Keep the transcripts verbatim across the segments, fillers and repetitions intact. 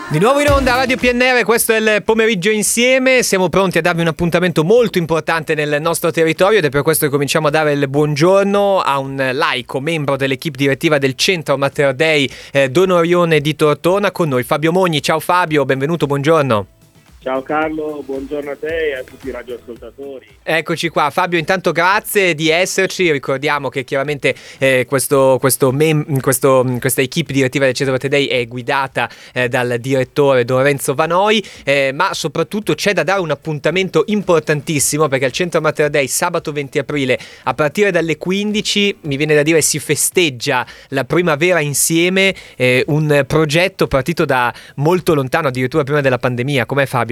Di nuovo in onda Radio P N R, questo è il pomeriggio insieme, siamo pronti a darvi un appuntamento molto importante nel nostro territorio ed è per questo che cominciamo a dare il buongiorno a un laico, membro dell'equipe direttiva del Centro Mater Dei eh, Don Orione di Tortona, con noi Fabio Mogni. Ciao Fabio, benvenuto, buongiorno. Ciao Carlo, buongiorno a te e a tutti i radioascoltatori. Eccoci qua Fabio, intanto grazie di esserci, ricordiamo che chiaramente eh, questo, questo mem- questo, questa equipe direttiva del Centro Mater Dei è guidata eh, dal direttore Don Renzo Vanoi, eh, ma soprattutto c'è da dare un appuntamento importantissimo perché al Centro Mater Dei sabato venti aprile a partire dalle quindici, mi viene da dire, si festeggia la primavera insieme, eh, un progetto partito da molto lontano, addirittura prima della pandemia. Com'è Fabio?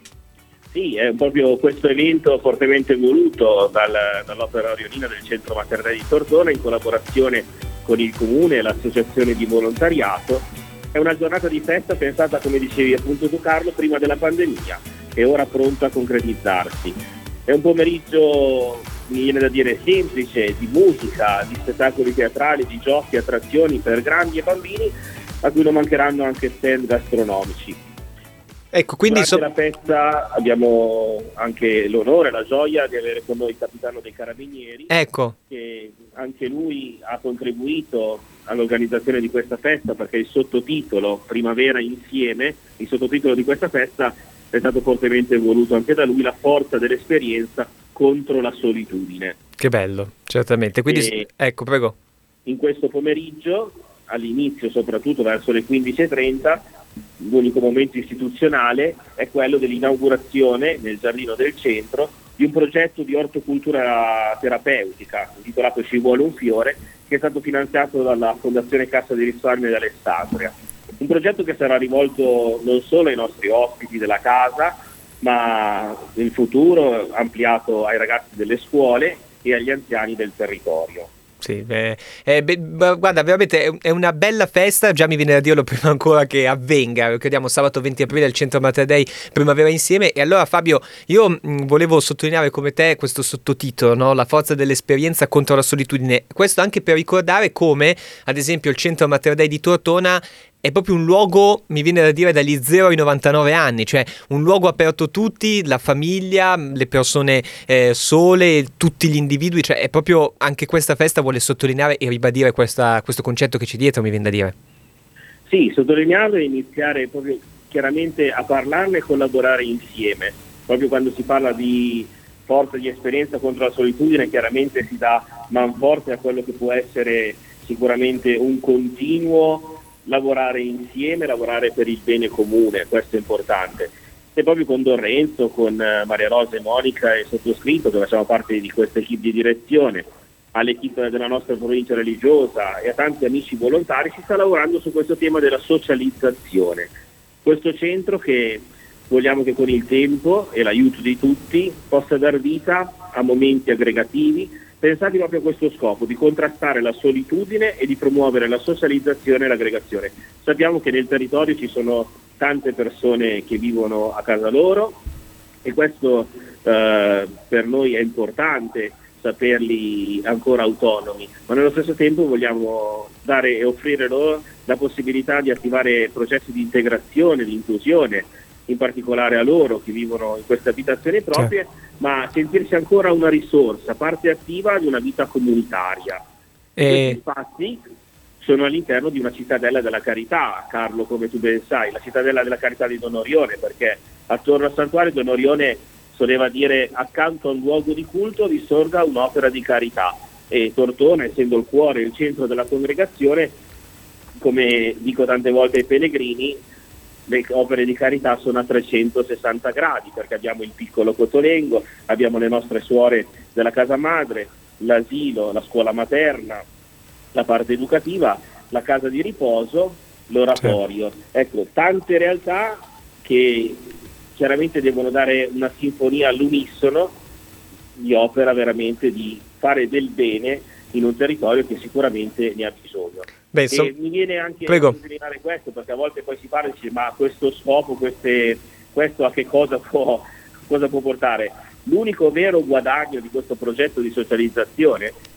Sì, è proprio questo evento fortemente voluto dal, dall'Opera Orionina del Centro Mater Dei di Tortona in collaborazione con il Comune e l'Associazione di Volontariato. È una giornata di festa pensata, come dicevi appunto tu Carlo, prima della pandemia e ora pronta a concretizzarsi. È un pomeriggio, mi viene da dire, semplice, di musica, di spettacoli teatrali, di giochi, attrazioni per grandi e bambini, a cui non mancheranno anche stand gastronomici. Ecco, quindi Durante so- la festa abbiamo anche l'onore, la gioia di avere con noi il capitano dei Carabinieri, ecco. che anche lui ha contribuito all'organizzazione di questa festa perché il sottotitolo Primavera Insieme, il sottotitolo di questa festa è stato fortemente voluto anche da lui, la forza dell'esperienza contro la solitudine. Che bello, certamente. Quindi, e ecco, prego. In questo pomeriggio, all'inizio soprattutto verso le quindici e trenta, l'unico momento istituzionale è quello dell'inaugurazione nel giardino del centro di un progetto di ortocultura terapeutica intitolato Ci vuole un fiore, che è stato finanziato dalla Fondazione Cassa di Risparmio di Alessandria. Un progetto che sarà rivolto non solo ai nostri ospiti della casa, ma in futuro ampliato ai ragazzi delle scuole e agli anziani del territorio. Sì, beh, eh, beh, guarda, veramente è una bella festa, già mi viene da dirlo prima ancora che avvenga, ricordiamo sabato venti aprile al Centro Mater Dei Primavera Insieme. E allora Fabio, io mh, volevo sottolineare come te questo sottotitolo, no? La forza dell'esperienza contro la solitudine, questo anche per ricordare come ad esempio il Centro Mater Dei di Tortona è proprio un luogo, mi viene da dire, dagli zero ai novantanove anni, cioè un luogo aperto a tutti, la famiglia, le persone eh, sole, tutti gli individui, cioè è proprio, anche questa festa vuole sottolineare e ribadire questa, questo concetto che c'è dietro, mi viene da dire. Sì, sottolinearlo e iniziare proprio chiaramente a parlarne e collaborare insieme. Proprio quando si parla di forza di esperienza contro la solitudine, chiaramente si dà manforte a quello che può essere sicuramente un continuo lavorare insieme, lavorare per il bene comune, questo è importante. E proprio con Don Renzo, con Maria Rosa e Monica e sottoscritto, che facciamo parte di questa equipe di direzione, all'equipe della nostra provincia religiosa e a tanti amici volontari, si sta lavorando su questo tema della socializzazione. Questo centro che vogliamo che con il tempo e l'aiuto di tutti possa dar vita a momenti aggregativi pensati proprio a questo scopo, di contrastare la solitudine e di promuovere la socializzazione e l'aggregazione. Sappiamo che nel territorio ci sono tante persone che vivono a casa loro e questo eh, per noi è importante saperli ancora autonomi, ma nello stesso tempo vogliamo dare e offrire loro la possibilità di attivare processi di integrazione, di inclusione, in particolare a loro che vivono in queste abitazioni proprie, certo, ma sentirsi ancora una risorsa, parte attiva di una vita comunitaria. E... Questi spazi sono all'interno di una cittadella della carità, Carlo, come tu ben sai, la cittadella della carità di Don Orione, perché attorno al santuario Don Orione soleva dire: accanto al luogo di culto vi sorga un'opera di carità, e Tortona, essendo il cuore e il centro della congregazione, come dico tante volte ai pellegrini, le opere di carità sono a trecentosessanta gradi, perché abbiamo il piccolo Cotolengo, abbiamo le nostre suore della casa madre, l'asilo, la scuola materna, la parte educativa, la casa di riposo, l'oratorio. Ecco, tante realtà che chiaramente devono dare una sinfonia all'unisono di opera veramente di fare del bene in un territorio che sicuramente ne ha bisogno. Beh, so... e mi viene anche Prego. a sottolineare questo, perché a volte poi si parla e si dice: ma questo scopo, queste, questo a che cosa può, cosa può portare? L'unico vero guadagno di questo progetto di socializzazione è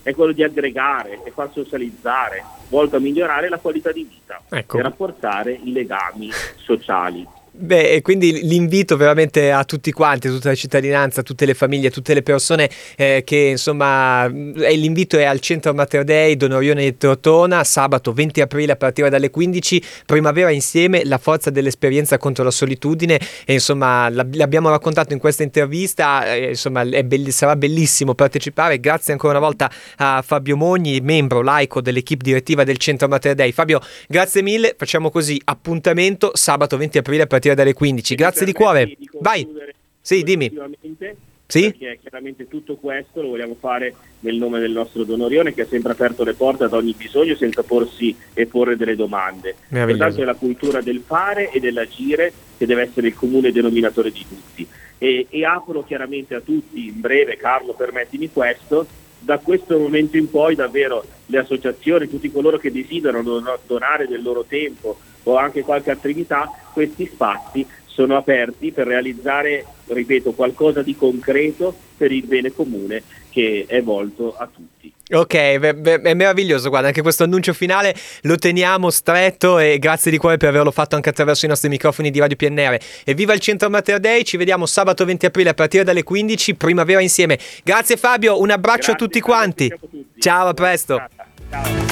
è quello di aggregare e far socializzare, volto a migliorare la qualità di vita, ecco, e rafforzare i legami sociali. Beh, e quindi l'invito veramente a tutti quanti, a tutta la cittadinanza, a tutte le famiglie, a tutte le persone eh, che insomma, eh, l'invito è al Centro Mater Dei Don Orione di Tortona, sabato venti aprile a partire dalle quindici, Primavera insieme, la forza dell'esperienza contro la solitudine, e insomma l'abbiamo raccontato in questa intervista, eh, insomma è belli, sarà bellissimo partecipare. Grazie ancora una volta a Fabio Mogni, membro laico dell'equipe direttiva del Centro Mater Dei. Fabio, grazie mille, facciamo così, appuntamento sabato venti aprile a partire dalle quindici. Grazie di cuore. Di Vai. Sì, dimmi. Sì? Perché chiaramente tutto questo lo vogliamo fare nel nome del nostro Don Orione, che ha sempre aperto le porte ad ogni bisogno senza porsi e porre delle domande. Pertanto è la cultura del fare e dell'agire che deve essere il comune denominatore di tutti. E, e apro chiaramente a tutti, in breve, Carlo, permettimi questo, da questo momento in poi davvero le associazioni, tutti coloro che desiderano donare del loro tempo o anche qualche attività, questi spazi sono aperti per realizzare, ripeto, qualcosa di concreto per il bene comune che è volto a tutti. Ok, beh, beh, è meraviglioso, guarda, anche questo annuncio finale lo teniamo stretto, e grazie di cuore per averlo fatto anche attraverso i nostri microfoni di Radio P N R. Evviva il Centro Mater Dei, ci vediamo sabato venti aprile a partire dalle quindici, Primavera insieme. Grazie Fabio, un abbraccio grazie, a tutti quanti. A tutti. Ciao, a presto. Ciao.